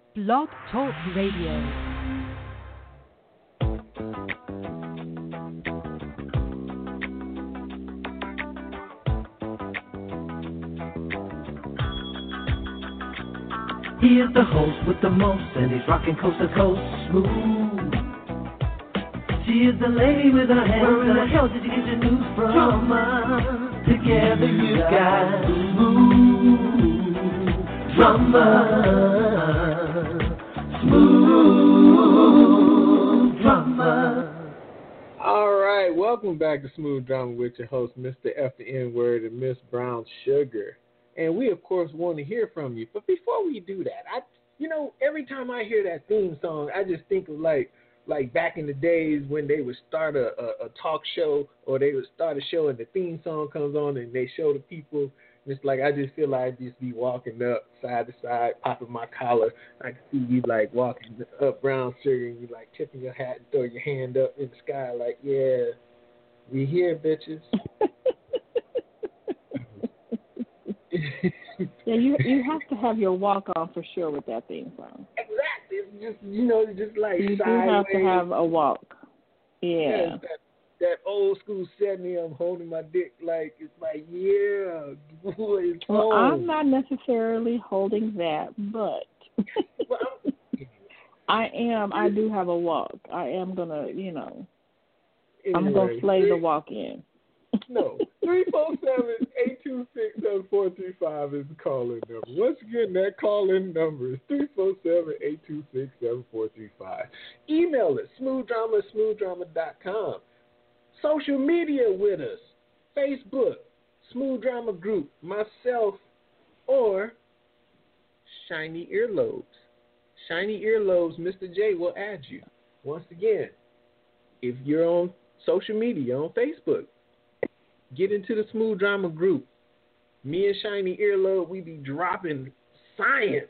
Blog Talk Radio. He is the host with the most, and he's rocking coast to coast smooth. She is the lady with her hands. Where in the hell did you get your news from? Together you got smooth drama. Smooth drama. All right, welcome back to Smooth Drama with your host, Mr. F the N-Word and Miss Brown Sugar. And we, of course, want to hear from you. But before we do that, every time I hear that theme song, I just think of like back in the days when they would start a talk show, or they would start a show and the theme song comes on and they show the people. It's like I just feel like I just be walking up side to side, popping my collar. I can see you like walking up Brown Sugar and you like tipping your hat and throw your hand up in the sky like, yeah, we here, bitches. Yeah, you have to have your walk on for sure with that theme song. Exactly. It's just like you sideways. do have to have a walk. Yeah. That old school 70, I'm holding my dick like, it's like, yeah, boy, it's well, home. I'm not necessarily holding that, but I do have a walk. I am going to, I'm going to slay the walk in. No, 347-826-7435 is the call-in number. Once again, that call-in number is 347-826-7435. Email it, smoothdrama@smoothdrama.com. Social media with us, Facebook, Smooth Drama Group, myself, or Shiny Earlobes. Shiny Earlobes, Mr. J will add you. Once again, if you're on social media, on Facebook, get into the Smooth Drama Group. Me and Shiny Earlobe, we be dropping science.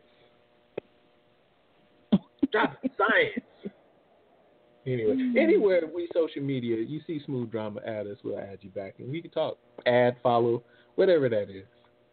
Dropping science. Anyway, anywhere we social media, you see Smooth Drama, add us, we'll add you back. And we can talk, add, follow, whatever that is.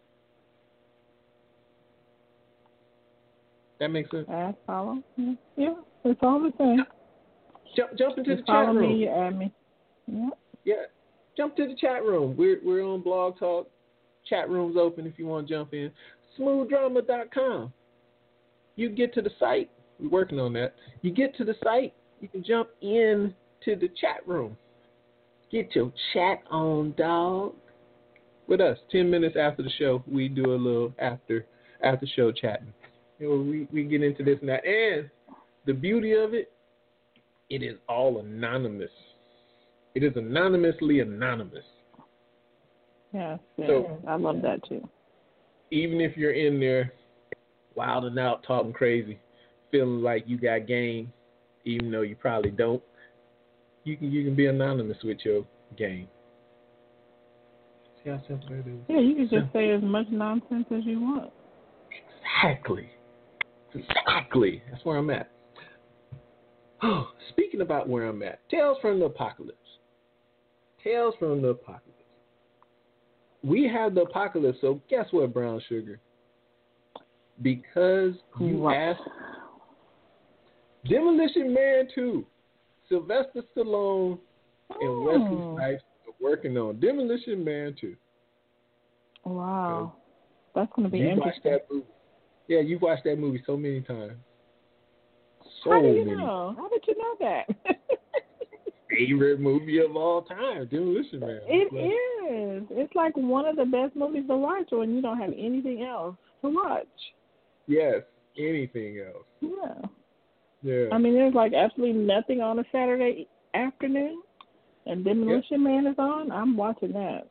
That makes sense? Add, follow. Yeah, it's all the same. Jump into the chat follow room. Me, you add me. Yeah. Jump to the chat room. We're on Blog Talk. Chat room's open if you want to jump in. Smoothdrama.com. You get to the site. We're working on that. You get to the site, you can jump in to the chat room. Get your chat on, dog. With us, 10 minutes after the show, we do a little after show chatting. We get into this and that. And the beauty of it, it is all anonymous. It is anonymously anonymous. Yeah, so, I love that too. Even if you're in there wilding out, talking crazy, feeling like you got game, even though you probably don't, you can be anonymous with your game. See how simple it is? Yeah, you can just say as much nonsense as you want. Exactly. That's where I'm at. Speaking about where I'm at, Tales from the Apocalypse. Tales from the Apocalypse. We have the apocalypse, so guess what, Brown Sugar? Because you asked, Demolition Man 2, Sylvester Stallone and Wesley Snipes are working on Demolition Man 2. Wow. That's going to be interesting. Watched that movie. Yeah, you've watched that movie so many times. How do you know? How did you know that? Favorite movie of all time, Demolition Man. It is. It's like one of the best movies to watch when you don't have anything else to watch. Yes, anything else. Yeah. I mean, there's like absolutely nothing on a Saturday afternoon, and Demolition Man is on. I'm watching that.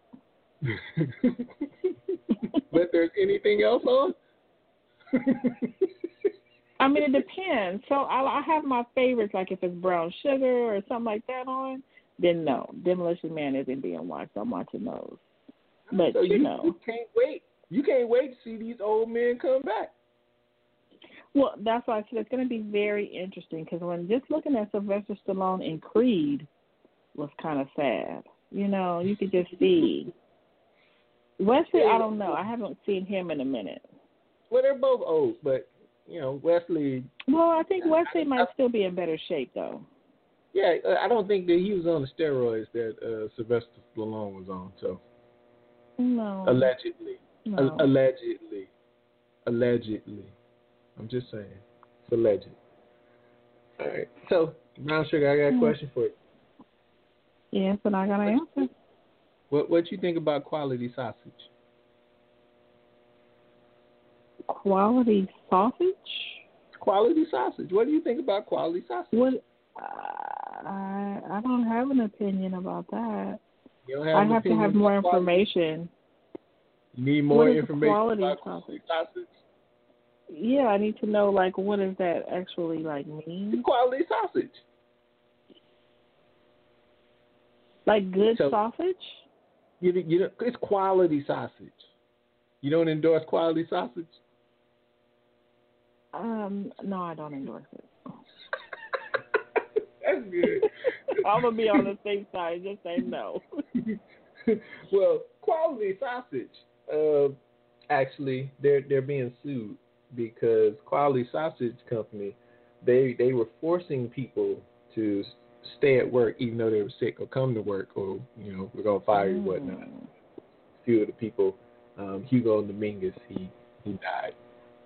But there's anything else on? I mean, it depends. So I have my favorites, like if it's Brown Sugar or something like that on, then no, Demolition Man isn't being watched. I'm watching those. But, so you can't wait. You can't wait to see these old men come back. Well, that's why I said it's going to be very interesting, because when just looking at Sylvester Stallone in Creed was kind of sad. You could just see. Wesley, I don't know. I haven't seen him in a minute. Well, they're both old, but Wesley. Well, I think Wesley might still be in better shape, though. Yeah, I don't think that he was on the steroids that Sylvester Stallone was on. So no, allegedly, no. allegedly. I'm just saying, it's alleged. All right. So Brown Sugar, I got a question for you. Yes, and I got an answer. What you think about quality sausage? Quality sausage? Quality sausage. What do you think about quality sausage? What? I don't have an opinion about that. You don't have I have to have more information. You need more information quality about quality sausage? Yeah, I need to know, like, what does that actually, like, mean? Quality sausage. Like good sausage? It's quality sausage. You don't endorse quality sausage? No, I don't endorse it. That's good. I'm gonna be on the safe side. Just say no. Well, quality sausage. Actually, they're being sued because Quality Sausage Company, they were forcing people to stay at work even though they were sick, or come to work, or we're gonna fire you, whatnot. A few of the people, Hugo Dominguez, he died.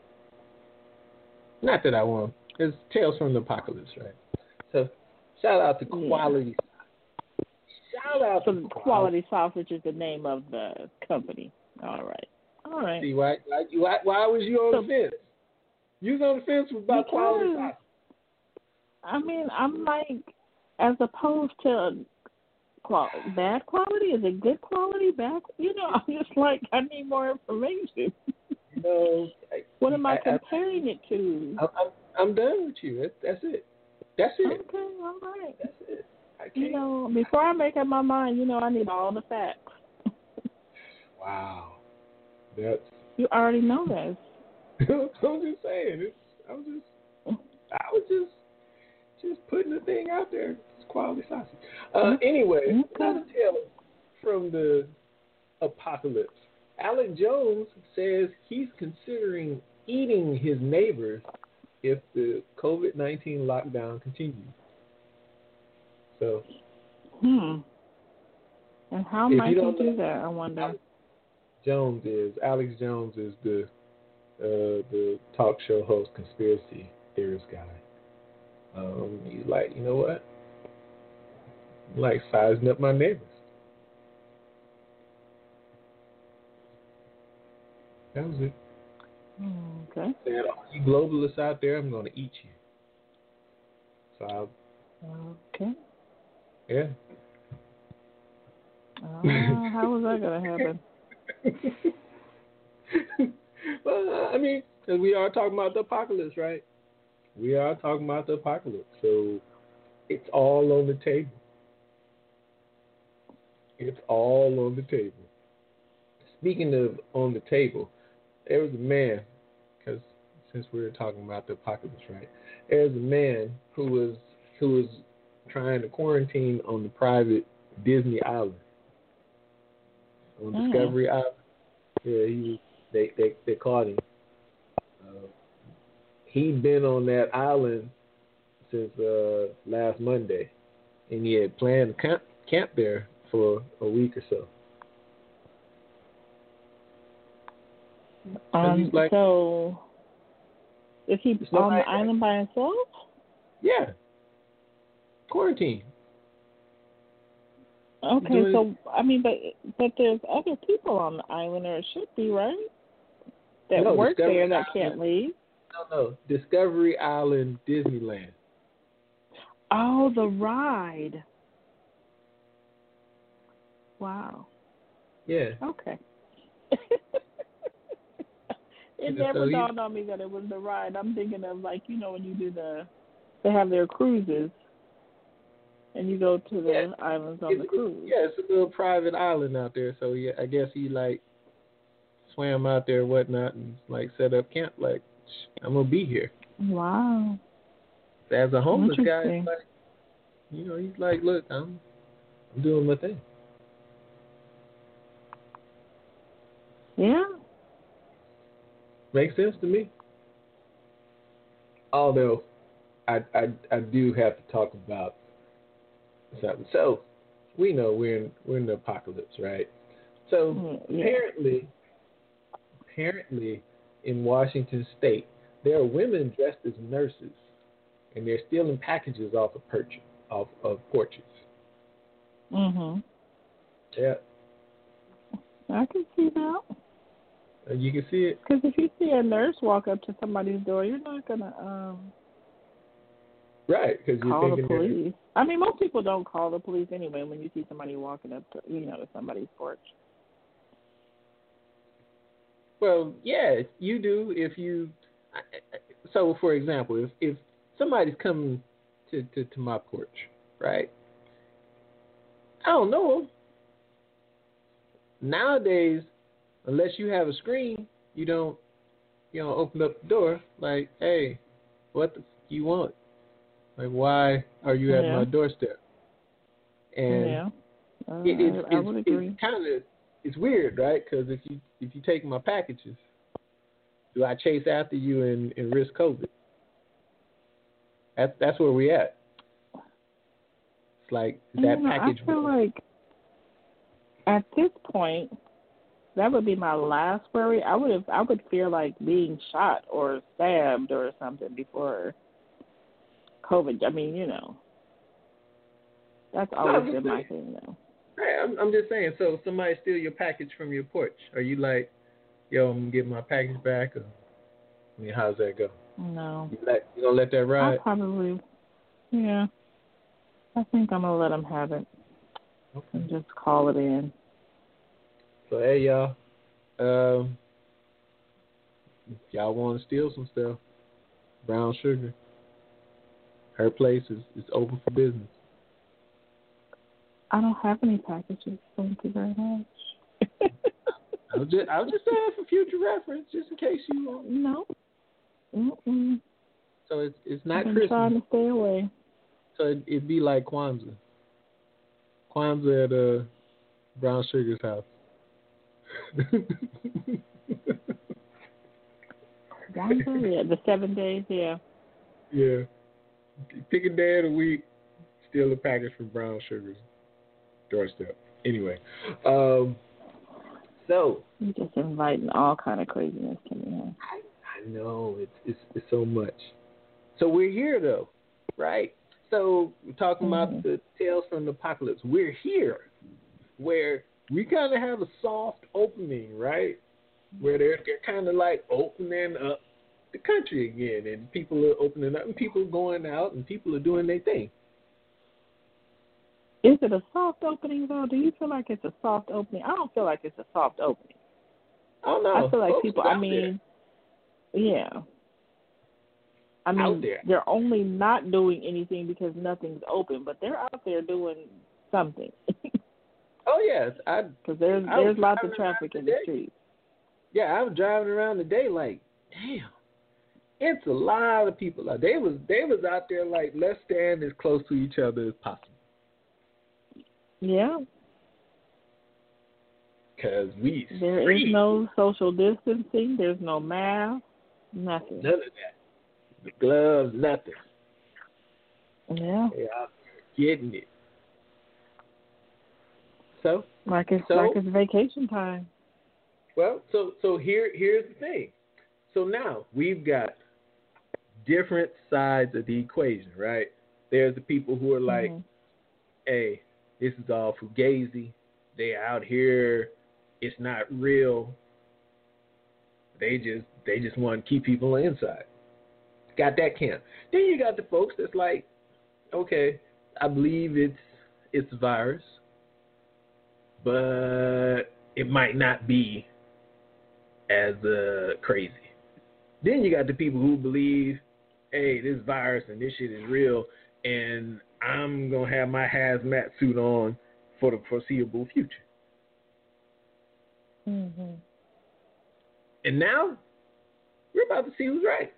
Not that I want. It's Tales from the Apocalypse, right? So shout out to Quality. Shout out to Quality Sausage is the name of the company. All right. See why was you on the fence? You was on the fence about quality sausage. I mean, I'm like, as opposed to bad quality, is it good quality? Bad? I'm just like, I need more information. What am I comparing it to? I'm done with you. That's it. That's it. Okay, all right. That's it. Before I make up my mind, I need all the facts. Wow. You already know this. I'm just saying. I was just putting the thing out there. It's quality sausage. Anyway, another tale from the apocalypse. Alex Jones says he's considering eating his neighbors if the COVID-19 lockdown continues. So. And how might he do that, I wonder? Alex Jones is the talk show host, conspiracy theorist guy. He's like, you know what? I'm like sizing up my neighbors. That was it. Okay. Said, all you globalists out there, I'm going to eat you. So okay. Yeah. How was that going to happen? Well, I mean, because we are talking about the apocalypse, right? We are talking about the apocalypse. So it's all on the table. It's all on the table. Speaking of on the table, there was a man, because since we were talking about the apocalypse, right? There was a man who was trying to quarantine on the private Disney Island, on Discovery Island. Yeah, they caught him. He'd been on that island since last Monday, and he had planned to camp there for a week or so. So, is he on the island by himself? Yeah. Quarantine. Okay, so, I mean, but there's other people on the island, or it should be, right? That work there that can't leave. No. Discovery Island, Disneyland. Oh, the ride. Wow. Yeah. Okay. It never dawned on me that it was the ride. I'm thinking of, like, when you do they have their cruises, and you go to the islands on the cruise. Yeah, it's a little private island out there. So yeah, I guess he like swam out there and whatnot, and like set up camp. Like, I'm gonna be here. Wow. As a homeless guy, he's like, he's like, look, I'm doing my thing. Yeah. Makes sense to me. Although I do have to talk about something. So we know we're in the apocalypse, right? So Yeah. apparently in Washington State, there are women dressed as nurses, and they're stealing packages off of porches. Mhm. Yeah, I can see that. you can see it. Because if you see a nurse walk up to somebody's door, you're not gonna Right, because you're call the thinking police. I mean, most people don't call the police anyway when you see somebody walking up to to somebody's porch. well, yeah, you do if you. So, for example, if somebody's coming to my porch, right? I don't know 'em. Nowadays, unless you have a screen, you don't open up the door like, hey, what the you want? Like, why are you at my doorstep? And Yeah. I would agree. it's kind of it's weird, right? Because if you take my packages, do I chase after you and risk COVID? That's where we at. It's like that package. I feel like at this point, that would be my last worry. I would fear like being shot or stabbed or something before COVID. I mean, that's always been my thing, though. Right, I'm just saying. So if somebody steal your package from your porch, are you like, yo, I'm gonna get my package back? Or, I mean, how's that go? No. You gonna let that ride? I probably, yeah. I think I'm gonna let them have it and just call it in. So hey, y'all, if y'all want to steal some stuff, Brown Sugar, her place is open for business. I don't have any packages. Thank you very much. I was just saying for future reference, just in case you want. No. Mm-mm. So it's not I've been Christmas. trying to stay away. So it'd be like Kwanzaa. Kwanzaa at Brown Sugar's house. Kwanzaa, yeah, the 7 days, yeah. Yeah. Pick a day of the week, steal a package from Brown Sugar's doorstep. Anyway, so You're just inviting all kind of craziness to me. I know it's so much. So we're here though, right? So we're talking about the Tales from the Apocalypse. We're here, where we kind of have a soft opening, right? Where they're kind of like opening up the country again, and people are opening up, and people are going out, and people are doing their thing. Is it a soft opening, though? Do you feel like it's a soft opening? I don't feel like it's a soft opening. I don't know. I feel like Folks people, yeah. I mean, there. They're only not doing anything because nothing's open, but they're out there doing something. Oh, yes. Because there's lots of traffic in the streets. Yeah, I was driving around today like, damn, it's a lot of people out. They was out there like, let's stand as close to each other as possible. Yeah. Because there is no social distancing. There's no mask. Nothing. None of that. The gloves, nothing. Yeah. They out there getting it. So like it's vacation time. Well, so here's the thing. So now we've got different sides of the equation, right? There's the people who are like, hey, this is all fugazi. They out here. It's not real. They just want to keep people inside. Got that camp. Then you got the folks that's like, okay, I believe it's a virus, but it might not be as crazy. Then you got the people who believe, hey, this virus and this shit is real, and I'm going to have my hazmat suit on for the foreseeable future. Mm-hmm. And now, we're about to see who's right.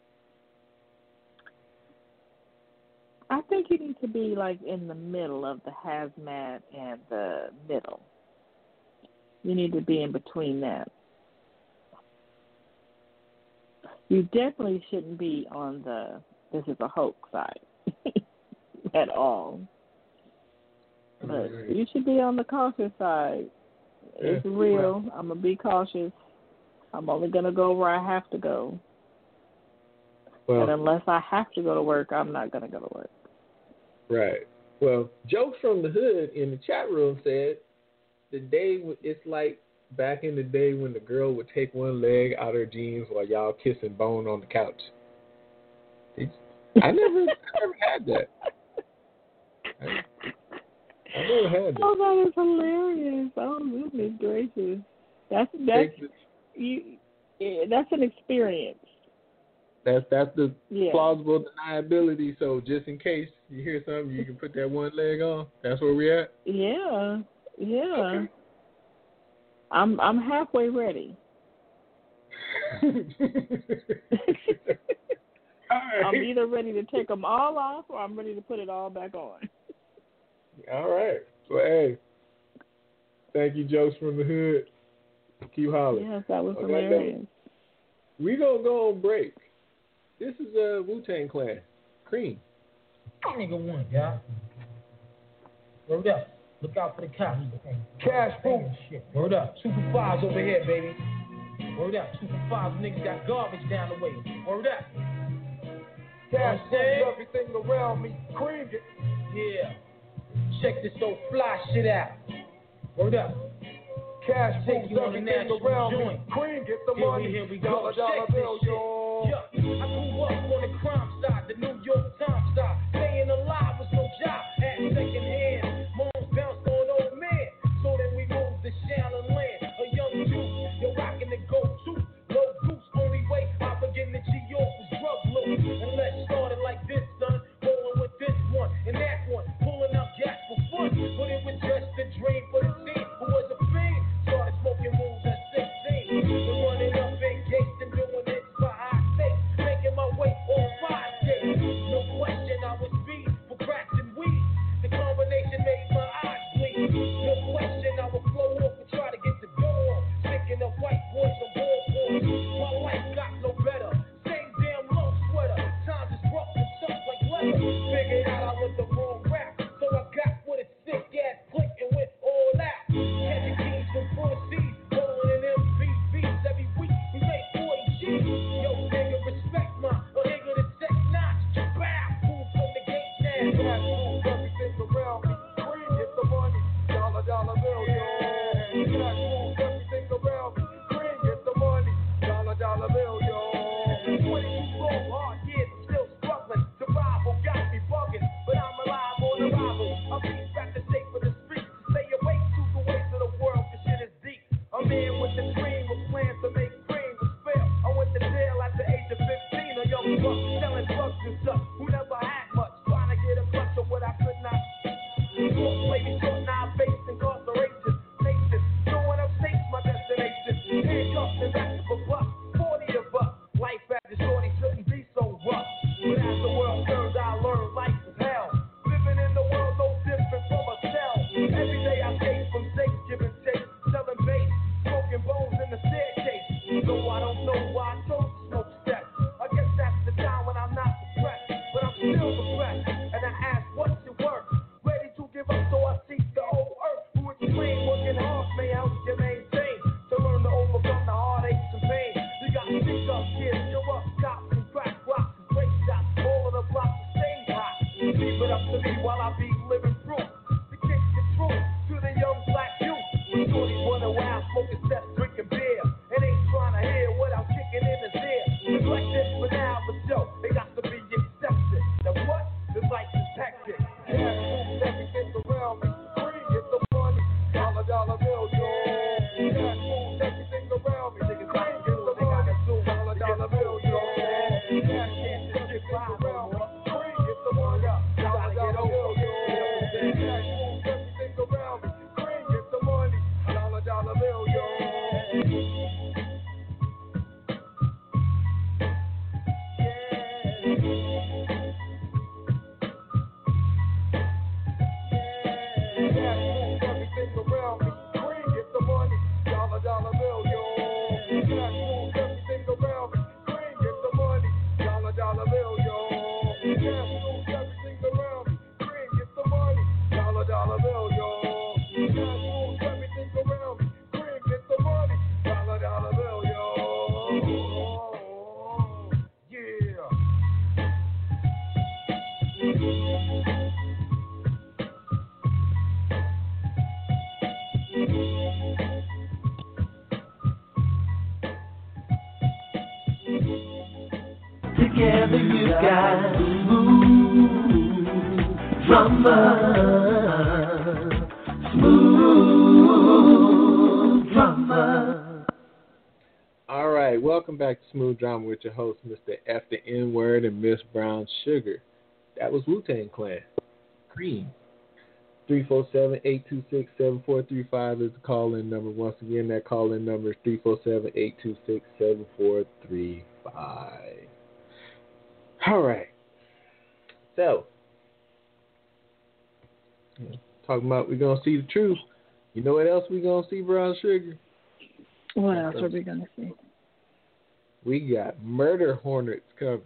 I think you need to be like in the middle of the hazmat and the middle. You need to be in between that. You definitely shouldn't be on the this is a hoax side at all. But you should be on the cautious side. It's real. I'm going to be cautious. I'm only going to go where I have to go. Well, and unless I have to go to work, I'm not going to go to work. Right. Well, Jokes from the Hood in the chat room said it's like back in the day when the girl would take one leg out of her jeans while y'all kissing bone on the couch. I never had that. I never had that. Oh, that is hilarious. Oh, goodness gracious. That's an experience. That's the plausible deniability. So just in case you hear something, you can put that one leg on. That's where we at? Yeah. Okay. I'm halfway ready. All right. I'm either ready to take them all off or I'm ready to put it all back on. All right. Well, hey, thank you, Jokes from the Hood. Keep hollering. Yes, that was hilarious. We gonna go on break. This is a Wu-Tang Clan. Cream. Nigga one, y'all. Word up. Look out for the cops. Cash boom. Shit. Word up. Super fives over here, baby. Word up. Super fives niggas got garbage down the way. Word up. Cash boom. Everything around me. Cream it. Yeah. Check this old fly shit out. Word up. Cash take you on the national joint. Cream, get the money. Here we go. Dollar bill, yo. Yeah, I grew up on the crime side, the New York Times style. Staying alive was no job, at second hand. Moms bounced on old man, so then we moved to Shaolin Land. A young youth, you're rocking the go-to. Low goose, only way I begin to G-York was drug loot. And let's start it like this, son. Rolling with this one and that one, pulling out gas for fun. But it was just a dream for the team who was a fiend. Started smoking moves at 16. And running up in gates and doing it for high stakes. Making my way on 5 days. No question, I was speed for cracks and weed. The combination made my eyes bleed. No question, I would flow off and try to get the door off. Picking up white boys and ball boys. My life got no better. Same damn long sweater. Times is rough and tough like leather. Figured out I was the wrong rap. So I got with a sick ass click and went all out. Catching keys from 4C's. Rolling in MVVs every week. We made 40 G's. Yo, nigga, respect my nigga to check notch. Bow. Move from the gate now. Cash boom. Everything around me. Cream, get the money. Dollar bill, yo. Cash boom. Everything around me. Cream, get the money. Dollar bill, yo. 22 long, hard years, still struggling. Survival got me bugging, but I'm alive on arrival. I'm beat back to shape for the street. Stay awake to the ways of the world, this shit is deep. A man with a dream with plans to make cream was fail. I went to jail at the age of 15, a young buck selling drugs and stuff who never had much. Trying to get a clutch of what I could not. Lady short, now I face incarceration. Nation, throwing up states, my destination. Handcuffs and back for buck, 40 of us. Life as a shorty shouldn't be so rough. But as the world turns, I learn life is hell. Living in the world no different from a cell. Every day I chase from safe, giving chase, selling bait, smoking bones in the staircase. So I don't know why I chose to smoke steps. I guess that's the time when I'm not depressed, but I'm still depressed. And I ask, what's your worth? Ready to give up, so I seek the whole earth. Who explain working hard may help you maintain. To learn to overcome the heartaches and pain. You got to stick up kids, show up cops and crack rocks and break shots. All of the blocks are staying hot. Leave it up to me while I be living proof. To kick the truth to the young black youth. When shorties running wild, smoking steps, drinking beer. And ain't trying to hear what I'm kicking in his ear. Neglect this for now, but yo, they got to be accepted. Now what? This life is hectic. Cash moves everything around me. Free, get the money. Dollar bill, yo. Cash moves everything around me. Niggas got to get the money. Dollar bill, yo. Cash moves everything around me. Free, get the money. Dollar bill, yo. dollar bill, yo. Cash moves everything around me. Green, get the money. Dollar bill, yo. Cash moves everything around me. Green, get the money. Dollar bill, yo. Yeah. Together you got smooth drama, smooth drama. All right, welcome back to Smooth Drama with your host, Mr. F the N Word and Miss Brown Sugar. That was Wu-Tang Clan. Cream. 347-826-7435 is the call-in number. Once again, that call-in number is 347-826-7435. All right. So, talking about we're going to see the truth. You know what else we're going to see, Brown Sugar? What else are we going to see? We got murder hornets coming.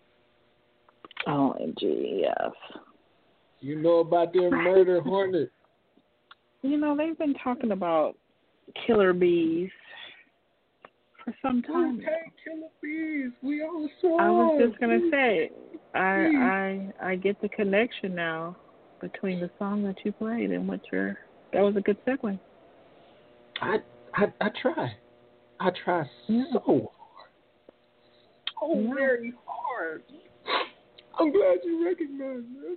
OMG, yes. You know about them murder hornets? You know, they've been talking about killer bees for some time. Okay, killer bees. We on the song. I was just gonna say, I get the connection now between the song that you played and what that was a good segue. I try. I try so hard. So very hard. I'm glad you recognize that.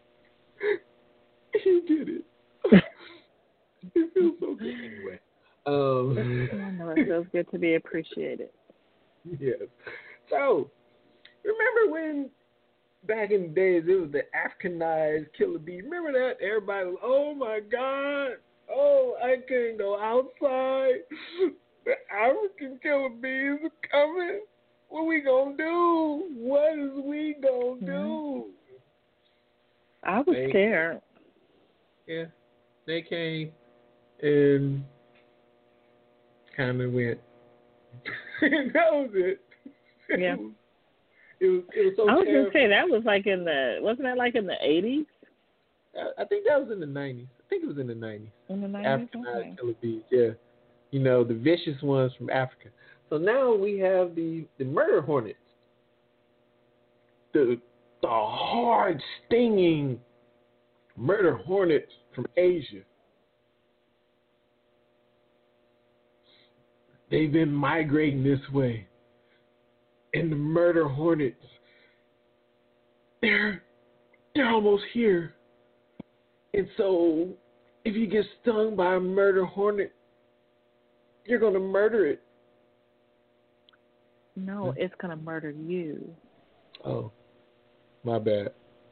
You did it. It feels so good anyway. I know it feels good to be appreciated. Yes. So, remember when back in the days it was the Africanized killer bee? Remember that? Everybody was, oh my God. Oh, I can't go outside. The African killer bees are coming. What we gonna do? What is we gonna do? I was scared. Yeah. They came and kind of went. That was it. Yeah. It was so I was terrible. gonna say that was like wasn't that like in the 80s? I think that was in the 90s. I think it was in the 90s. In the 90s? Africanized killer bees, yeah. You know, the vicious ones from Africa. So now we have the murder hornets. The hard stinging murder hornets from Asia. They've been migrating this way. And the murder hornets, they're almost here. And so if you get stung by a murder hornet, you're going to murder it. No, it's going to murder you. Oh, my bad.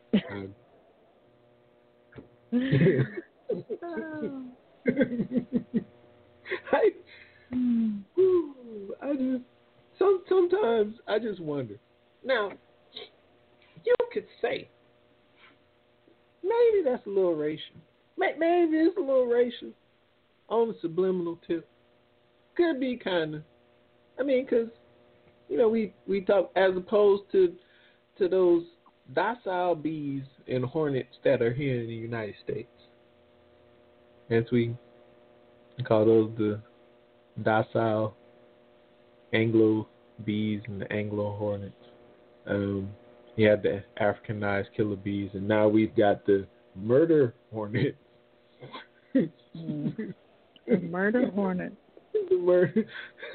Sometimes I just wonder. Now, you could say maybe that's a little racial. Maybe it's a little racial on the subliminal tip. Could be kind of. I mean, because you know we talk as opposed to those docile bees and hornets that are here in the United States. As we call those the docile Anglo bees and the Anglo hornets. You had the Africanized killer bees, and now we've got the murder hornet. The murder hornet. The murder.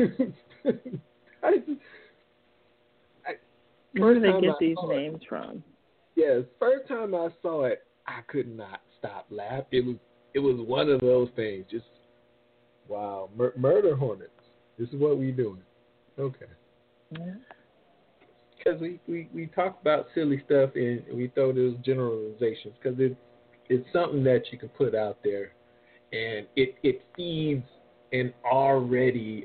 Where do they get these names from? Yes, first time I saw it, I could not stop laughing. It was one of those things. Just wow, murder hornets. This is what we doing. Okay. Yeah. Because we talk about silly stuff and we throw those generalizations because it's something that you can put out there and it feeds an already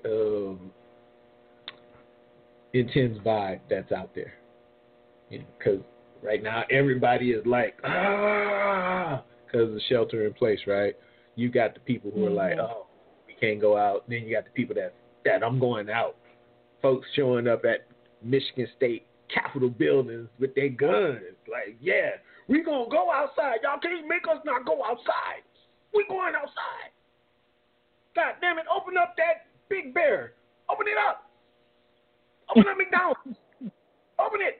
intense vibe that's out there. Because right now everybody is like, because of shelter in place, right? You got the people who are like, oh, we can't go out. Then you got the people that I'm going out. Folks showing up at Michigan State Capitol buildings with their guns. Like, yeah, we gonna go outside. Y'all can't make us not go outside. We going outside. God damn it, open up that Big Bear. Open it up. Open up McDonald's. Open it.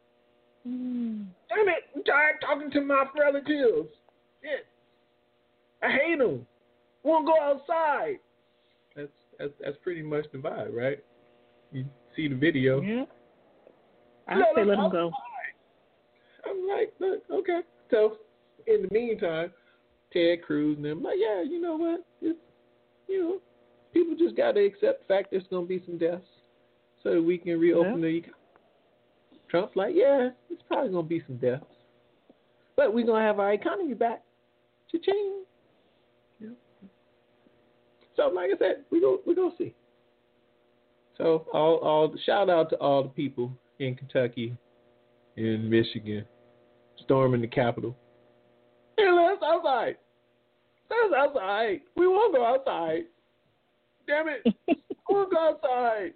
Damn it, I'm tired talking to my relatives. Shit. I hate them. Want to go outside. That's pretty much the vibe, right? You see the video. Yeah. I say let them go. I'm like, look, okay. So, in the meantime, Ted Cruz and them, like, yeah, you know what? It's, people just got to accept the fact there's going to be some deaths so that we can reopen the economy. Trump's like, yeah, it's probably going to be some deaths. But we're going to have our economy back. Cha-ching. Yeah. So, like I said, we're going to see. So, all shout out to all the people in Kentucky, in Michigan, storming the Capitol. Hey, let's outside. Let's outside. We want to go outside. Damn it. I want to go outside.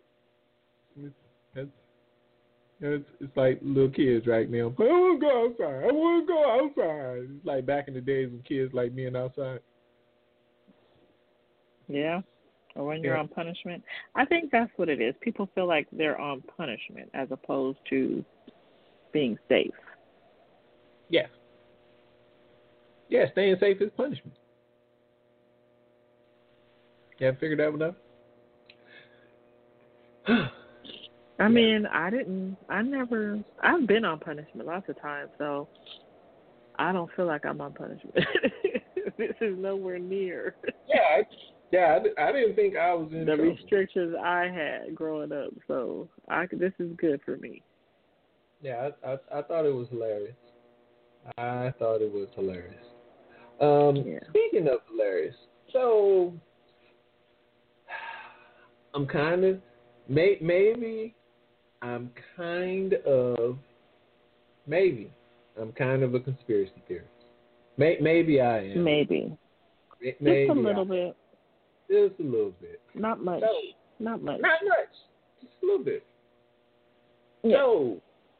It's like little kids right now. I want to go outside. I want to go outside. It's like back in the days when kids like being outside. Yeah. Or when you're on punishment. I think that's what it is. People feel like they're on punishment as opposed to being safe. Yeah. Yeah, staying safe is punishment. You haven't figured that one out? I've been on punishment lots of times, so I don't feel like I'm on punishment. This is nowhere near. Yeah, I didn't think I was in the trouble. restrictions I had growing up, so this is good for me. Yeah, I thought it was hilarious. Speaking of hilarious, so I'm kind of a conspiracy theorist. Maybe I am. Maybe. Just a little bit. Just a little bit. Not much. So, Not much. Just a little bit. Yeah. So,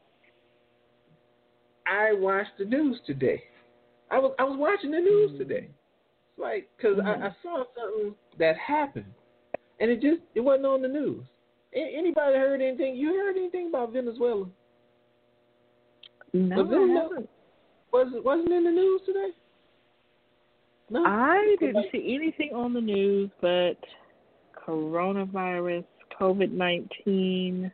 I watched the news today. I was watching the news today. It's like, because I saw something that happened, and it wasn't on the news. Anybody heard anything? You heard anything about Venezuela? No, I haven't. Wasn't in the news today? No. I didn't see anything on the news but coronavirus, COVID-19,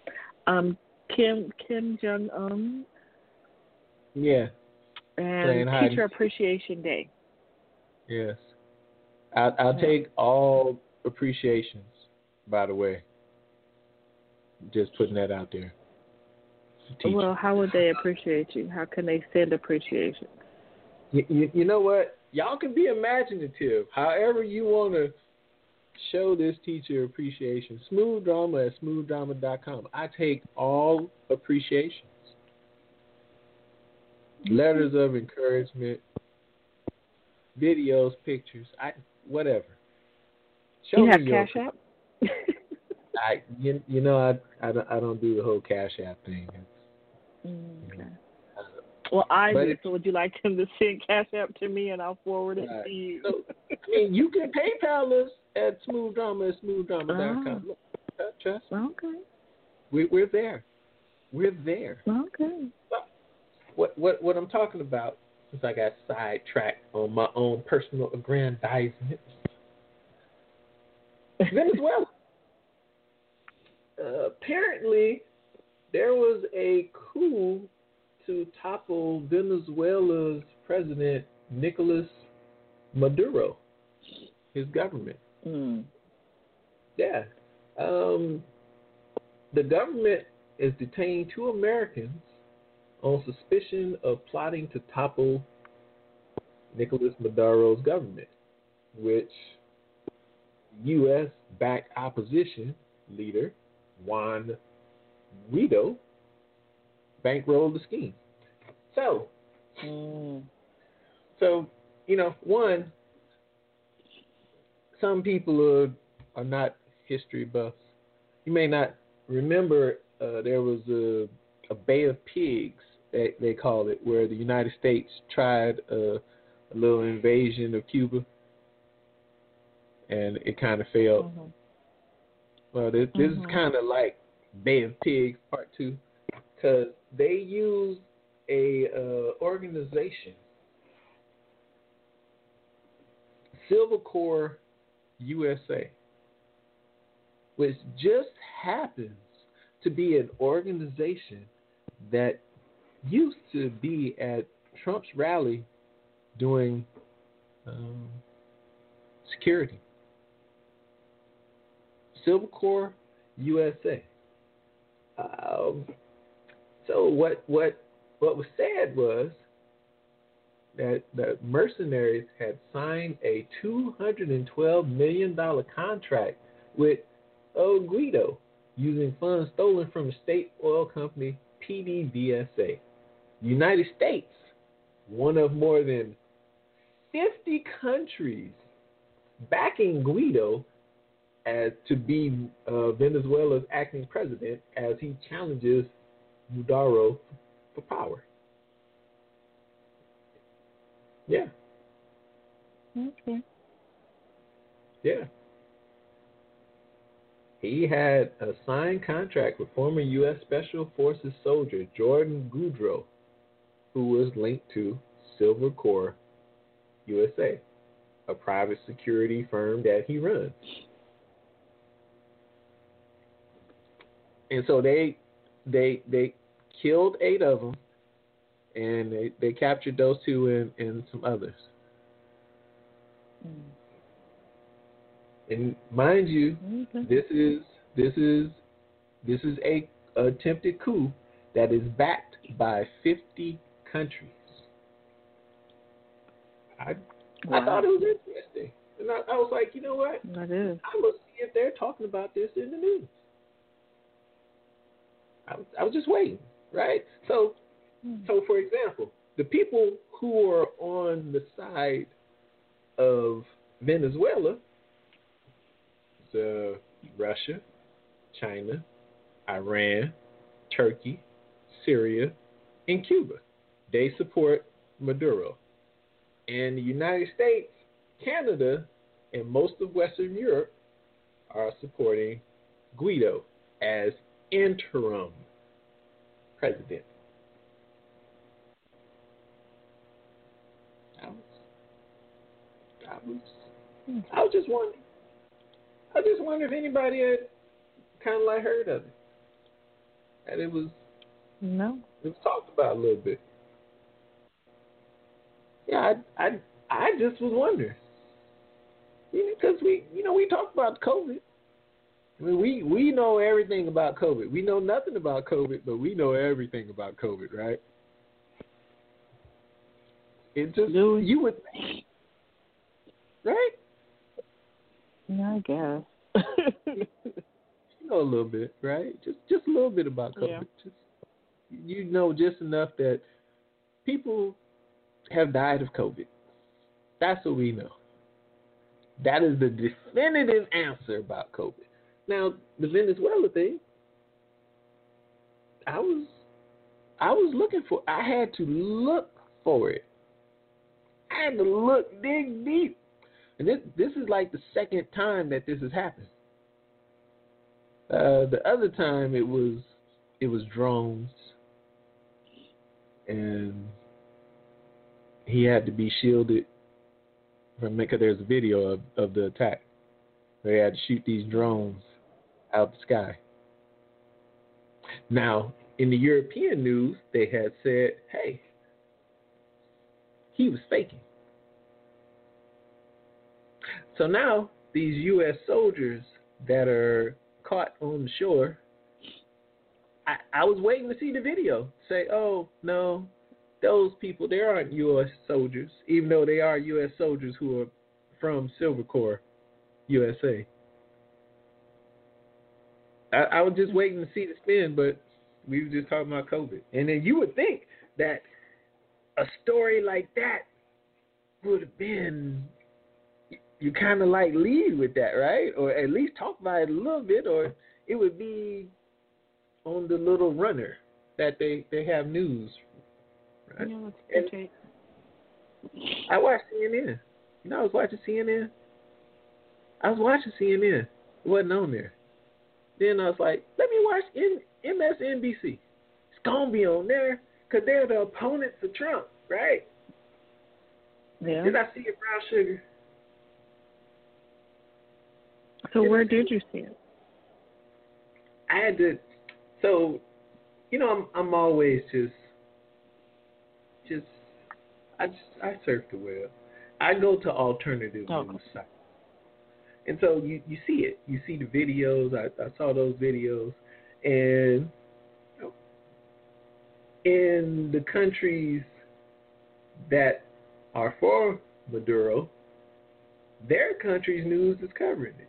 Kim Jong-un. Yeah. And Teacher Appreciation Day. Yes. I'll take all appreciations, by the way. Just putting that out there. Well, how would they appreciate you? How can they send appreciation? You know what? Y'all can be imaginative. However you want to show this teacher appreciation. Smooth Drama at smoothdrama.com. I take all appreciations. Letters of encouragement, videos, pictures, whatever. Show you have me Cash App? I don't do the whole Cash App thing. Okay. Well, I do. So would you like them to send Cash App to me and I'll forward it to you? So, you can PayPal us at smoothdrama at smoothdrama.com. Trust me. Okay. We're there. We're there. Okay. What I'm talking about, since I got sidetracked on my own personal aggrandizement, Venezuela. Apparently, there was a coup to topple Venezuela's president, Nicolas Maduro, his government. Yeah. The government is detaining 2 Americans on suspicion of plotting to topple Nicolas Maduro's government, which U.S.-backed opposition leader Juan Guaido bankrolled the scheme. So, one, some people are not history buffs. You may not remember there was a Bay of Pigs, they call it, where the United States tried a little invasion of Cuba, and it kind of failed. Mm-hmm. Well, this is kind of like Bay of Pigs Part 2, because they used a organization, Silver Corps USA, which just happens to be an organization that used to be at Trump's rally doing security. Silver Corps USA. So what was said was that the mercenaries had signed a $212 million contract with Guido using funds stolen from the state oil company PDVSA. The United States, one of more than 50 countries backing Guido as to be Venezuela's acting president as he challenges Maduro for power. Yeah. Okay. Yeah. He had a signed contract with former U.S. Special Forces soldier Jordan Goudreau, who was linked to Silver Corps USA, a private security firm that he runs. And so they killed 8 of them, and they captured those 2 and some others. And mind you, this is a attempted coup that is backed by 50 countries. I thought it was interesting, and I was like, you know what? That is. I'm gonna see if they're talking about this in the news. I was just waiting, right? So for example, the people who are on the side of Venezuela, Russia, China, Iran, Turkey, Syria, and Cuba. They support Maduro. And the United States, Canada, and most of Western Europe are supporting Guido as interim president. I was just wondering. I just wonder if anybody had kind of like heard of it. And it was talked about a little bit. Yeah, I just was wondering. Because we talked about COVID. I mean, we know everything about COVID. We know nothing about COVID, but we know everything about COVID, right? It just you would think, right? Yeah, I guess. You know a little bit, right? Just a little bit about COVID. Yeah. You know just enough that people have died of COVID. That's what we know. That is the definitive answer about COVID. Now, the Venezuela thing, I was looking for. I had to look for it. I had to dig deep. And this is like the second time that this has happened. The other time it was drones, and he had to be shielded from, because there's a video of the attack. They had to shoot these drones out the sky. Now, in the European news, they had said, hey, he was faking. So now these U.S. soldiers that are caught on the shore, I was waiting to see the video. Say, oh, no, those people, they aren't U.S. soldiers, even though they are U.S. soldiers who are from Silver Corps USA. I was just waiting to see the spin, but we were just talking about COVID. And then you would think that a story like that would have been, you kind of like lead with that, right? Or at least talk about it a little bit, or it would be on the little runner that they have news. Right? Yeah, let's And take. I watched CNN. You know, I was watching CNN. It wasn't on there. Then I was like, let me watch MSNBC. It's gonna be on there because they're the opponents of Trump, right? Yeah. Did I see it, Brown Sugar? So where did you see it? I had to. So, you know, I'm always I surf the web. I go to alternative news sites. And so you see it. You see the videos. I saw those videos. And in the countries that are for Maduro, their country's news is covering it.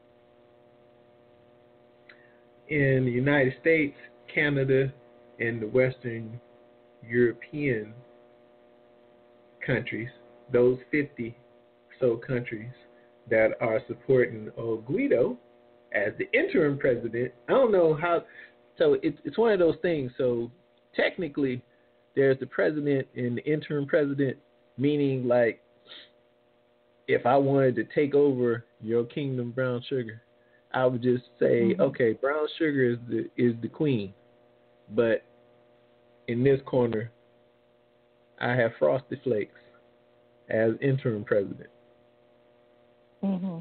In the United States, Canada, and the Western European countries, those 50 so countries that are supporting Guaido as the interim president. I don't know how. So it's one of those things. So technically, there's the president and the interim president, meaning like if I wanted to take over your kingdom, Brown Sugar, I would just say, okay, Brown Sugar is the queen, but in this corner, I have Frosted Flakes as interim president. Mm-hmm.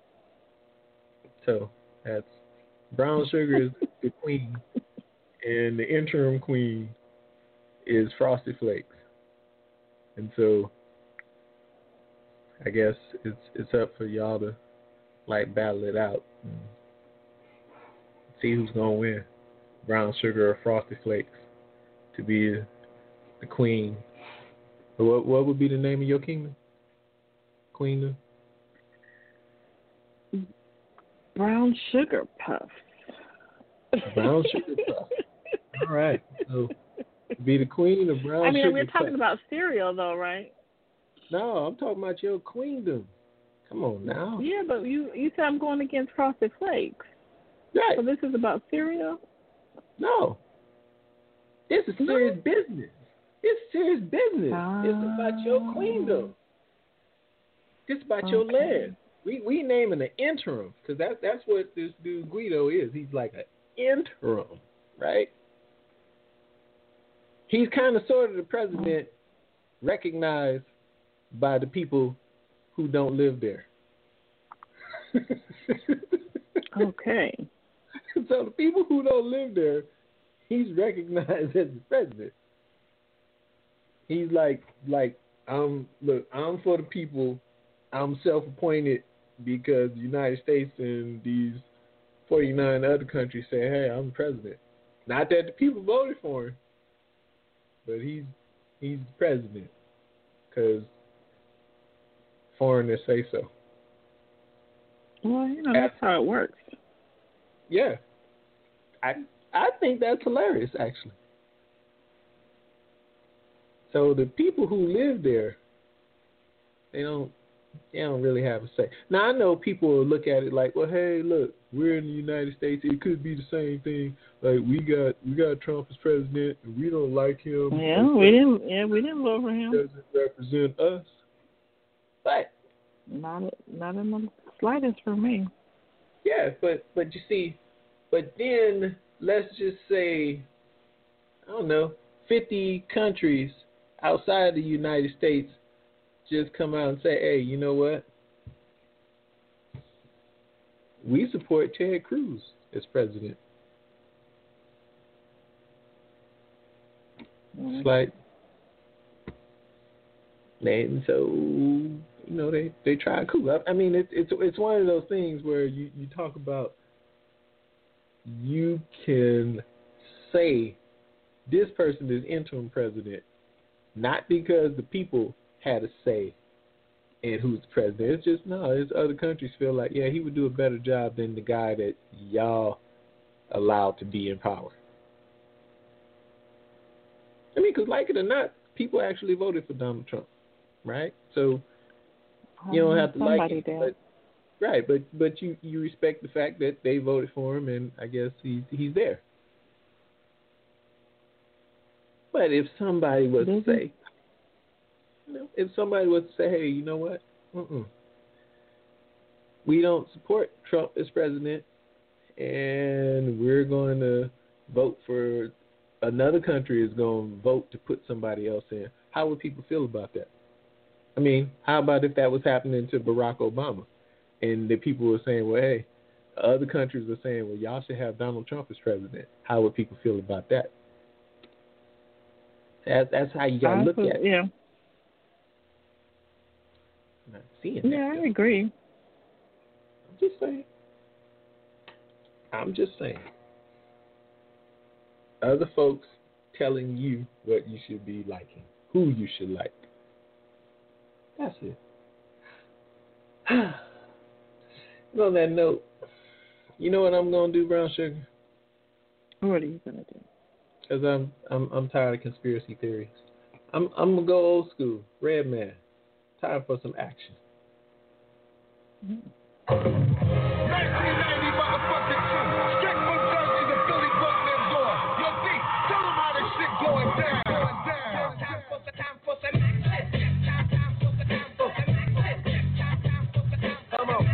So that's Brown Sugar is the queen, and the interim queen is Frosted Flakes. And so I guess it's up for y'all to like battle it out and see who's gonna win, Brown Sugar or Frosted Flakes, to be the queen. What would be the name of your kingdom? Queendom? Brown Sugar Puffs. Brown Sugar Puffs. All right. So be the queen of Brown Sugar we're talking Puffs. about cereal though, right? No, I'm talking about your queendom. Come on now. Yeah, but you said I'm going against Frosted Flakes. Right. So this is about cereal? No. This is serious business. It's serious business. It's about your queendom. It's about your land. We naming an interim because that's what this dude Guaido is. He's like an interim, right? He's kind of sort of the president recognized by the people who don't live there. Okay. So the people who don't live there, he's recognized as the president. He's like I'm for the people. I'm self-appointed because the United States and these 49 other countries say, hey, I'm the president. Not that the people voted for him, but he's the president because foreigners say so. Well, that's how it works. Yeah. I think that's hilarious, actually. So the people who live there, they don't really have a say. Now I know people will look at it like, well, hey, look, we're in the United States. It could be the same thing. Like we got Trump as president, and we don't like him. Yeah, we didn't vote for him. He doesn't represent us. But not in the slightest for me. Yeah, but you see, but then let's just say, I don't know, 50 countries outside the United States just come out and say, hey, you know what? We support Ted Cruz as president. Mm-hmm. It's like, and so, they try to cool up. I mean, it's one of those things where you talk about, you can say this person is interim president, not because the people had a say in who's the president. It's just, it's other countries feel like, yeah, he would do a better job than the guy that y'all allowed to be in power. I mean, because like it or not, people actually voted for Donald Trump, right? So you don't have to like it. But you respect the fact that they voted for him, and I guess he's there. But if somebody was to Mhm. say, if somebody was to say, hey, you know what? We don't support Trump as president, and we're going to vote for another country is going to vote to put somebody else in. How would people feel about that? I mean, how about if that was happening to Barack Obama, and the people were saying, well, hey, other countries are saying, well, y'all should have Donald Trump as president. How would people feel about that? That's how you got to look at it. Yeah. I'm not seeing Yeah, that. I agree. I'm just saying. Other folks telling you what you should be liking, who you should like. That's it. And on that note, you know what I'm gonna do, Brown Sugar? What are you gonna do? Because I'm tired of conspiracy theories. I'm gonna go old school. Red Man. Time for some action. 1990 motherfucking true. Straight from Jersey to Philly, Brooklyn, door. Yo, D, tell them how this shit going down. Time for some action. Come on.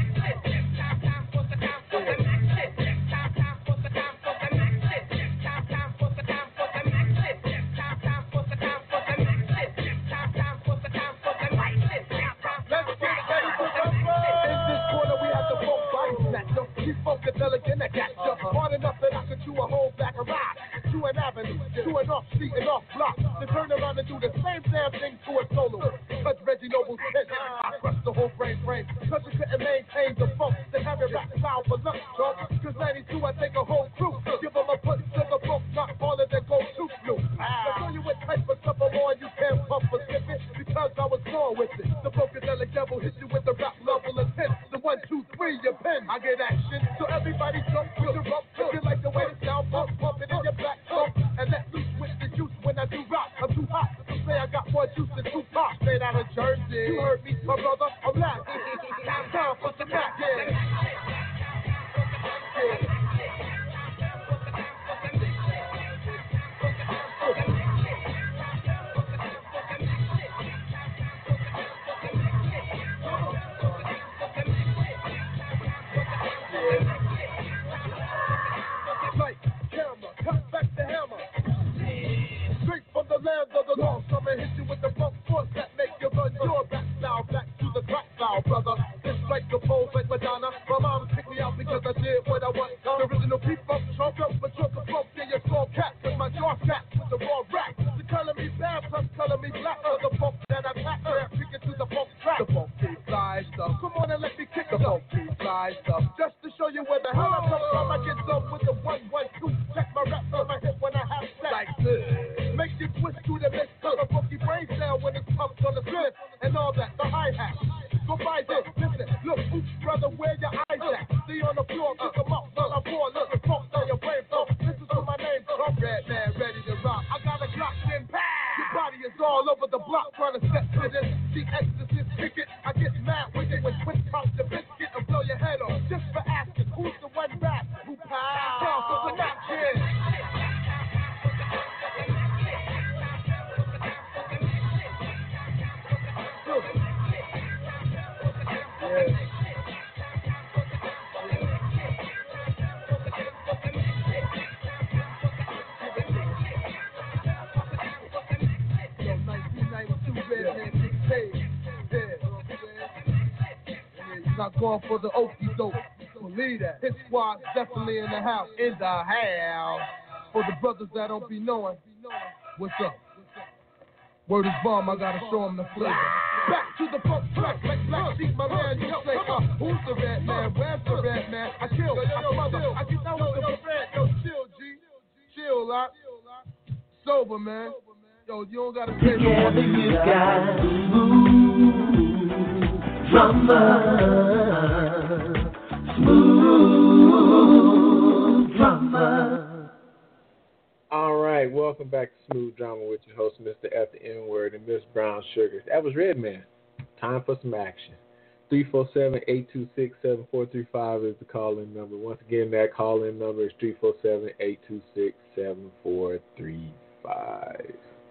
Elegant, I got you hard enough that I could chew a whole black of rock. To an avenue, to an off street and off block. To turn around and do the same damn thing to a solo. Touch Reggie Noble's head, I crushed the whole brain. Cause you couldn't maintain the funk. Then have your rap style for lunch, dog. Cause 92, I take a whole crew. Give them a punch to the funk, not all of them go too slow. I'll show you what type of stuff I'm on, you can't pump or skip it. Because I was born with it. The Funkadelic devil hits you with the rap level of 10. The 1, 2, 3, your pen. I get action. So everybody jump with the rope. If you like the way the sound pump it in your back pump. And let loose with the juice when I do rock. I'm too hot. Some say I got more juice than Tupac. Straight out of Jersey. You heard me, my brother. I'm loud. Time for some action. Light, camera, cut back the hammer. Straight from the land of the lost, I'ma hit you with the funk force that make you run your back style back to the crack style, brother. Just like the pose like Madonna. My mom kicked me out because I did what I want. The original P-Funk, chunk up, but chunk of funk, yeah, your small cat, with my jaw fat, with the raw rap. The color me bad, plus color me black, the funk that I pack, kick it to the funk track. The funky fly stuff, come on and let me kick the funky fly stuff. Just to show you where the hell I come from, I get done with the 1, 1, 2. Check my rap on my hip when I have sex. Like this. Make you twist through the mix, a funky brain sound when it's pumped on the slip, and all that, the hi-hat. Go by this, listen, look, oops, brother, where your eyes at? See on the floor, pick them up, while I pour, look, the funk on your brain, so listen to my name, I'm Red Man, ready to rock. I got a Glock in pow! Your body is all over the block, trying to step to this. The ecstasy, kick it, I get mad with it when twist pops the biscuit and blow your head off, just for asking, who's the one rap? Who pow? Time for some action. Not going for the okie doke. Believe that. His squad's definitely in the house. In the house. For the brothers that don't be knowing. What's up? Word is bomb, I gotta show them the flavor. Back to the funk track, like Black Sheep, my man, you say, who's the red man? Where's the red man? I kill, I smother, I get down with the red. Yo, chill, G. Chill, lot. Sober, man. Yo, you don't gotta say Together you got smooth drama. All right, welcome back to Smooth Drama with your host, Mr. F. the N-Word and Miss Brown Sugar. That was Redman. Time for some action. 347-826-7435 is the call-in number. Once again, that call-in number is 347-826-7435.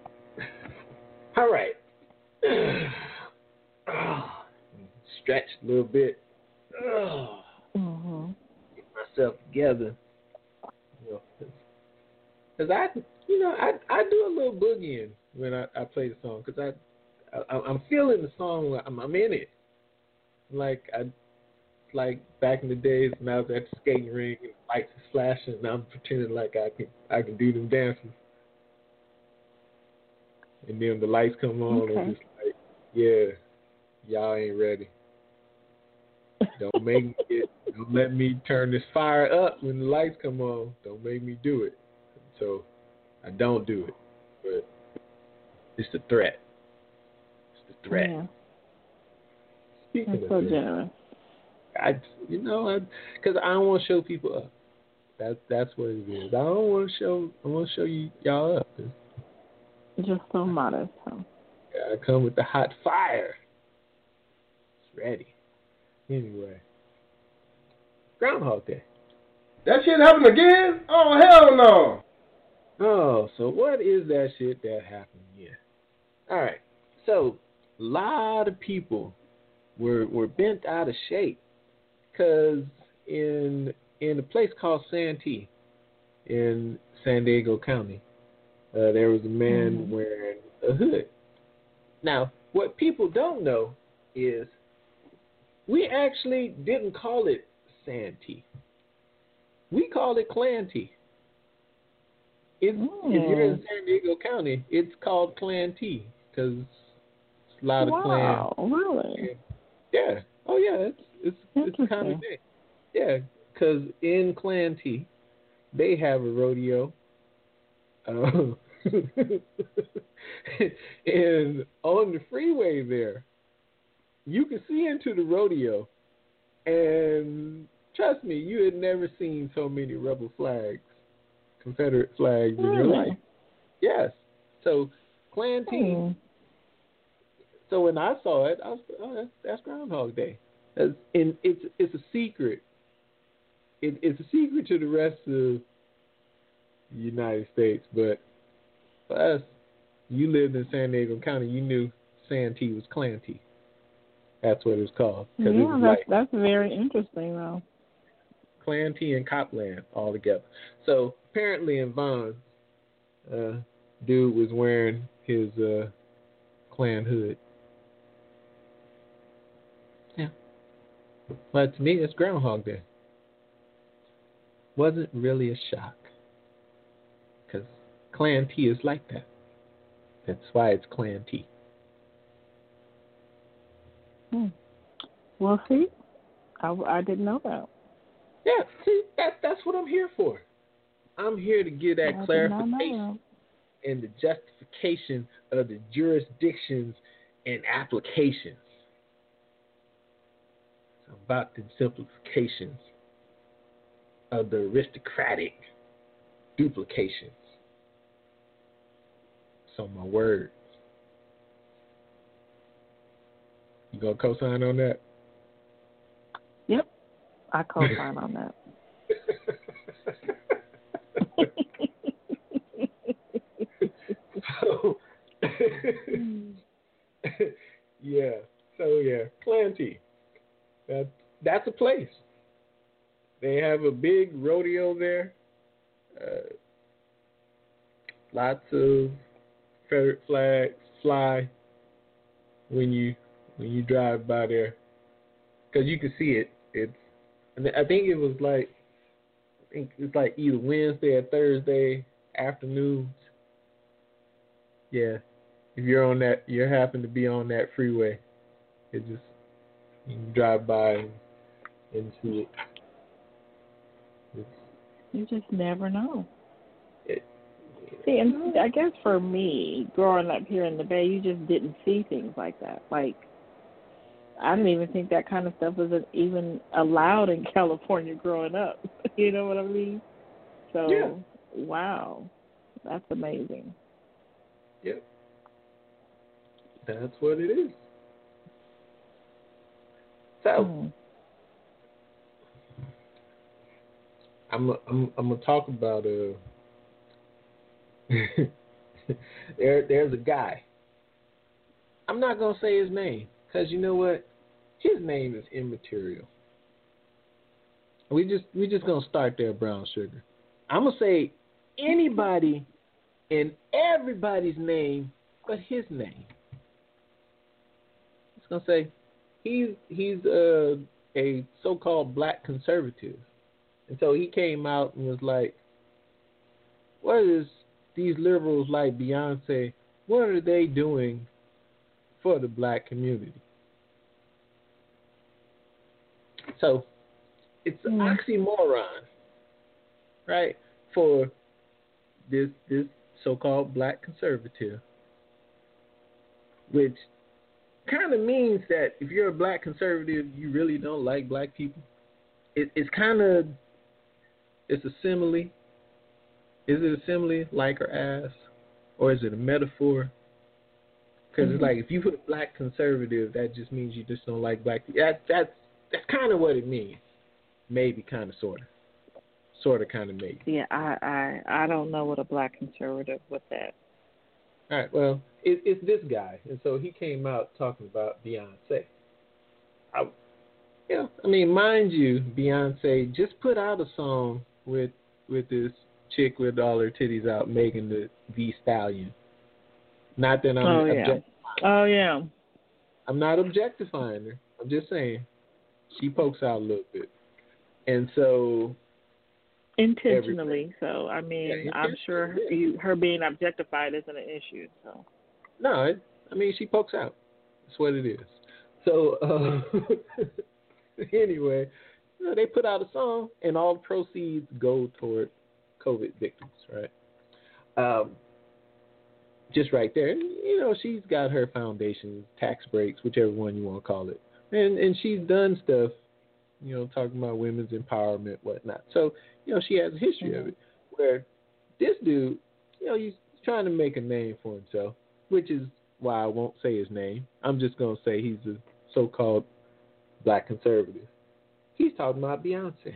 All right. Stretch a little bit. Mm-hmm. Get myself together. Because I do a little boogieing when I play the song. Because I'm feeling the song. I'm in it. Like back in the days when I was at the skating rink and the lights are flashing, and I'm pretending like I can do them dances. And then the lights come on and it's like, yeah, y'all ain't ready. Don't let me turn this fire up when the lights come on. Don't make me do it. So I don't do it. But it's the threat. It's the threat. Yeah. Speaking That's of so this, generous. because I don't want to show people up. That's what it is. I don't want to show. I want to show y'all up. Just so modest, huh? I come with the hot fire. It's ready. Anyway, Groundhog Day. That shit happened again? Oh, hell no. Oh, so what is that shit that happened? Yeah. All right. So a lot of people were bent out of shape because in a place called Santee in San Diego County, there was a man wearing a hood. Now, what people don't know is we actually didn't call it Santee. We called it Klantee. If you're in San Diego County, it's called Klantee because it's a lot of clan. Wow, really? Yeah. Oh, yeah. It's kind of thing. Yeah, because in Klantee, they have a rodeo. And on the freeway there, you can see into the rodeo, and trust me, you had never seen so many rebel flags, Confederate flags in your life. Yes. So Klantee. So when I saw it, I was, oh, that's Groundhog Day. And it's a secret. It's a secret to the rest of the United States, but for us, you lived in San Diego County, you knew Santee was Klantee. That's what it was called. Yeah, that's very interesting, though. Klantee and Copland all together. So apparently in Vaughn, dude was wearing his Klan hood. Yeah. But to me, it's Groundhog Day. Wasn't really a shock. Because Klantee is like that. That's why it's Klantee. Well, see, I didn't know that. Yeah, see, that's what I'm here for. I'm here to get that clarification and the justification of the jurisdictions and applications. It's about the simplifications of the aristocratic duplications. So my words. You gonna co-sign on that? Yep, I co-sign on that. So, yeah. So yeah, Klantee. That's a place. They have a big rodeo there. Lots of Confederate flags fly when you drive by there, because you can see it. I think it was like either Wednesday or Thursday afternoons. Yeah, if you're on that, you happen to be on that freeway, you can drive by and see it. You just never know. See, and I guess for me, growing up here in the Bay, you just didn't see things like that. Like, I didn't even think that kind of stuff was even allowed in California growing up. You know what I mean? So, yeah. Wow, that's amazing. Yep, that's what it is. So, I'm gonna talk about there's a guy I'm not gonna say his name because you know what? His name is immaterial. We just gonna start there, Brown Sugar. I'm gonna say anybody and everybody's name but his name. It's gonna say he's a so-called black conservative, and so he came out and was like, "What is these liberals like Beyonce? What are they doing for the black community?" So it's an oxymoron, right? For this so-called black conservative, which kind of means that if you're a black conservative, you really don't like black people. It's kind of, it's a simile. Is it a simile, like or as, or is it a metaphor? Because it's like if you put a black conservative, that just means you just don't like black people. That's kind of what it means. Maybe, kind of, sort of, kind of, maybe. Yeah, I don't know what a black conservative with that. All right, well, it's this guy, and so he came out talking about Beyonce. I mean, mind you, Beyonce just put out a song with this chick with all her titties out, Megan Thee Stallion. Not that I'm objectifying. Oh yeah. I'm not objectifying her. I'm just saying she pokes out a little bit, and so intentionally. So I mean, yeah, I'm sure her being objectified isn't an issue. So no, I mean she pokes out. That's what it is. So anyway, they put out a song, and all the proceeds go toward COVID victims, right? Just right there. And, she's got her foundations, tax breaks, whichever one you want to call it. And she's done stuff, talking about women's empowerment, whatnot. So, she has a history of it. Where this dude, he's trying to make a name for himself, which is why I won't say his name. I'm just going to say he's a so-called black conservative. He's talking about Beyonce.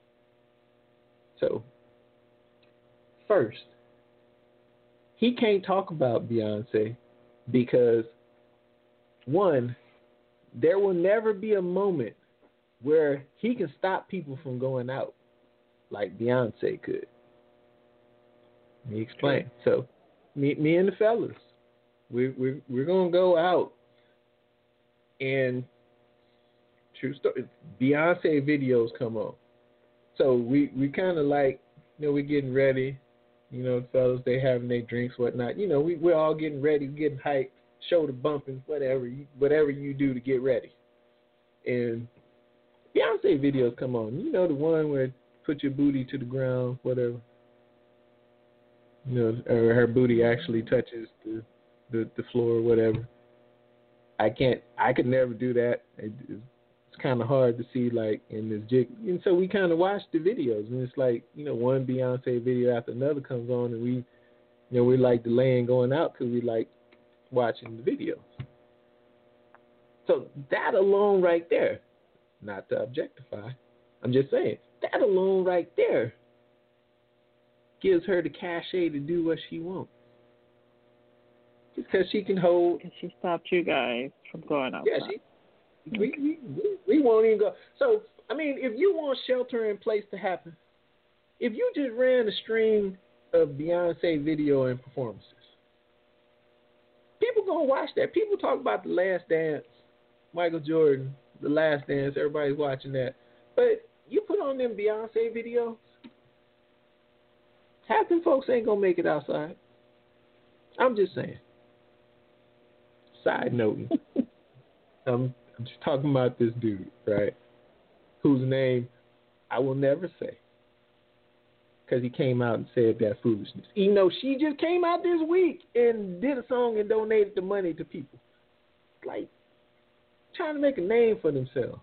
So, first, he can't talk about Beyonce because, one, there will never be a moment where he can stop people from going out like Beyonce could. Let me explain. So, me and the fellas, we're gonna go out, and true story, Beyonce videos come on. So we kind of like, we're getting ready. The fellas, they having their drinks, whatnot. We're all getting ready, getting hyped, shoulder bumping, whatever you do to get ready. And Beyonce videos come on. The one where put your booty to the ground, whatever. Or her booty actually touches the floor or whatever. I could never do that. It's kind of hard to see, like, in this jig. And so we kind of watch the videos, and it's like, one Beyonce video after another comes on, and we like delaying going out because we like watching the videos. So that alone right there, not to objectify, I'm just saying, that alone right there gives her the cachet to do what she wants. Just because she can hold. And she stopped you guys from going outside. Yeah, we won't even go. So, I mean, if you want shelter in place to happen, if you just ran a string of Beyonce video and performances, people gonna watch that. People talk about The Last Dance, Michael Jordan, The Last Dance, everybody's watching that. But you put on them Beyonce videos, half them folks ain't gonna make it outside. I'm just saying. Side note. I'm just talking about this dude, right, whose name I will never say because he came out and said that foolishness. Even though she just came out this week and did a song and donated the money to people. Like, trying to make a name for themselves.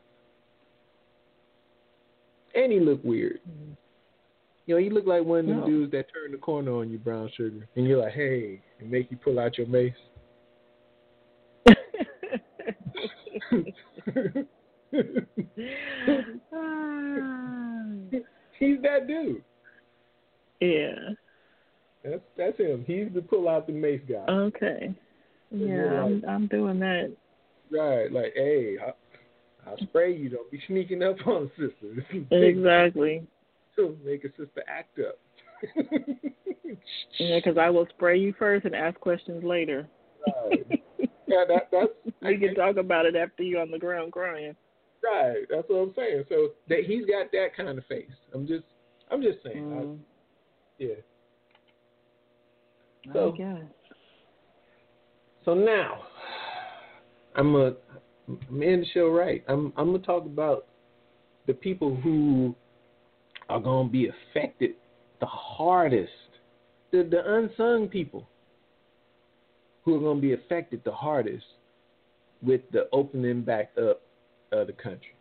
And he looked weird. He looked like one of them dudes that turn the corner on you, Brown Sugar. And you're like, hey, and make you pull out your mace. He's that dude. Yeah. That's him. He's the pull out the mace guy. Okay. Yeah, like, I'm doing that. right, like, hey, I'll spray you. Don't be sneaking up on a sister. Exactly. To make a sister act up. Yeah, because I will spray you first and ask questions later. Right. Yeah, that's. We can talk about it after you're on the ground crying. Right. That's what I'm saying. So that he's got that kind of face. I'm just saying. Yeah. So, I guess. So now, I'm gonna end the show right. I'm gonna talk about the people who are gonna be affected the hardest, the unsung people who are gonna be affected the hardest with the opening back up of the country.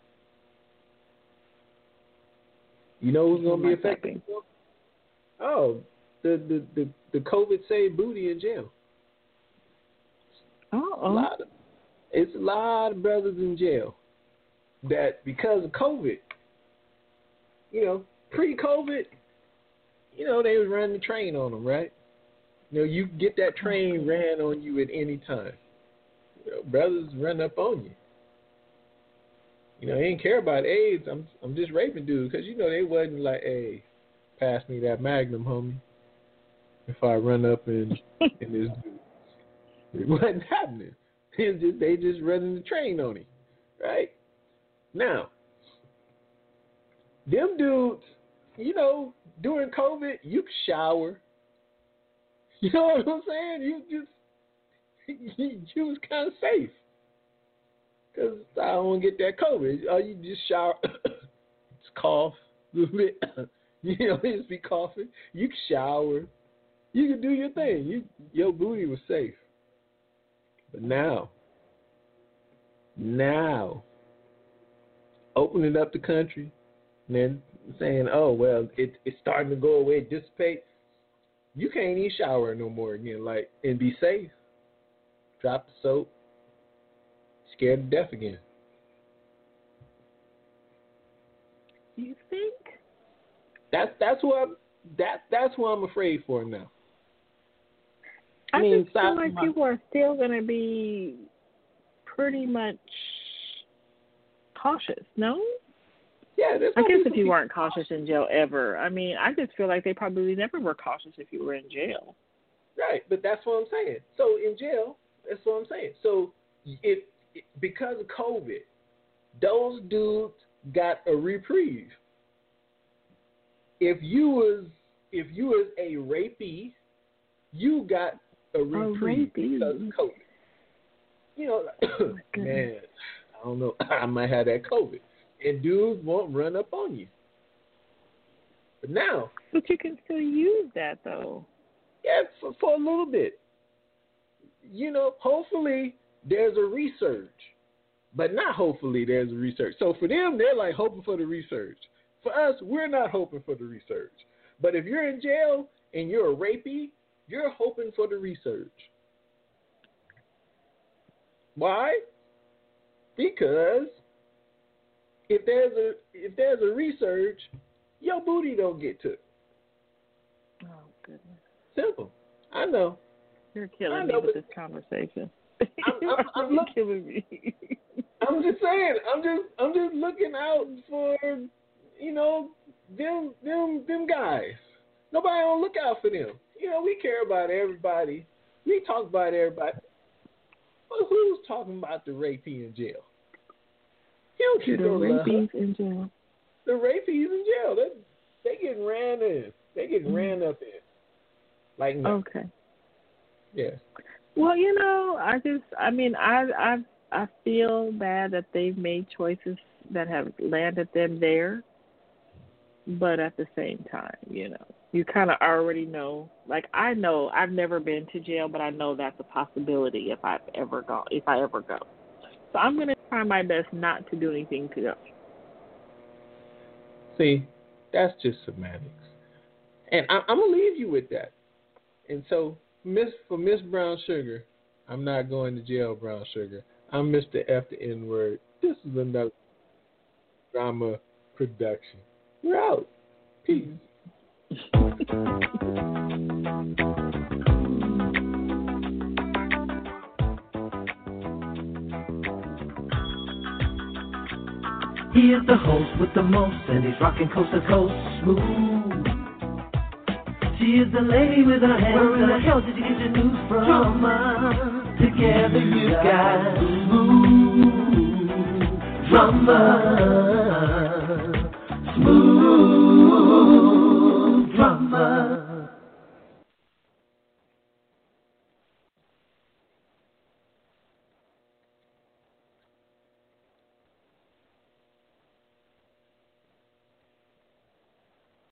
You know who's gonna be affected? Oh, the COVID saved booty in jail. It's a lot of brothers in jail that because of COVID, pre-COVID, they was running the train on them, right? You get that train ran on you at any time. Brothers run up on you. They didn't care about AIDS. I'm just raping dudes because they wasn't like, hey, pass me that Magnum, homie. If I run up in this dude, it wasn't happening. They just running the train on him, right? Now, them dudes, during COVID, you could shower. You know what I'm saying? You was kind of safe. Because I don't want to get that COVID. You just shower, just cough a little bit. Just be coughing. You can shower. You can do your thing. Your booty was safe. But now, opening up the country, and then saying, oh, well, it's starting to go away, dissipate. You can't even shower no more again, and be safe. Drop the soap. Scared to death again. You think? That's what I'm afraid for now. I just feel like people are still going to be pretty much cautious, no? Yeah, I guess if you weren't cautious in jail ever. I mean, I just feel like they probably never were cautious if you were in jail. Right, but that's what I'm saying. So in jail, that's what I'm saying. So because of COVID, those dudes got a reprieve. If you was a rapee, you got a reprieve because of COVID. Man, I don't know. I might have that COVID. And dudes won't run up on you. But now. But you can still use that, though. Yeah, for a little bit. Hopefully there's a resurge. But not hopefully there's a resurge. So for them, they're like hoping for the resurge. For us, we're not hoping for the resurge. But if you're in jail and you're a rapee, you're hoping for the resurge. Why? Because if there's a resurge, your booty don't get took. Oh, goodness. Simple. I know. You're killing me with this conversation. I'm killing me. I'm just saying. I'm just looking out for them guys. Nobody don't look out for them. We care about everybody. We talk about everybody. But who's talking about the rapee in jail? You don't get no love. The rapees in jail. The rapees in jail. They getting ran in. They getting ran up in. Like no. Okay. Yeah. Well, I feel bad that they've made choices that have landed them there. But at the same time, you kind of already know. Like, I know I've never been to jail, but I know that's a possibility if I ever go. So I'm going to try my best not to do anything to go. See, that's just semantics. And I'm going to leave you with that. And so, for Miss Brown Sugar, I'm not going to jail, Brown Sugar. I'm Mr. F the N-word. This is another drama production. We're out. Peace. He is the host with the most, and he's rocking coast to coast smooth. She is the lady with her hands. Where in the hell did you get your news from? Together you got smooth drama.